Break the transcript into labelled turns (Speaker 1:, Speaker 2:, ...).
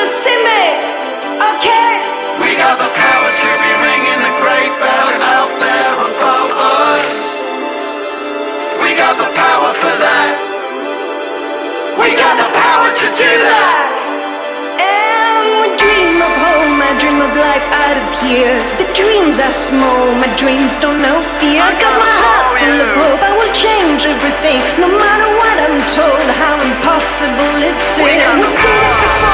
Speaker 1: see me, okay?
Speaker 2: We got the power to be ringing the great bell out there above us. We got the power for that. We got the power to do that.
Speaker 1: And we dream of home, I dream of life out of here. The dreams are small, my dreams don't know fear. I got my heart full of hope, I will change everything. No matter what I'm told, how impossible it seems. We did it before.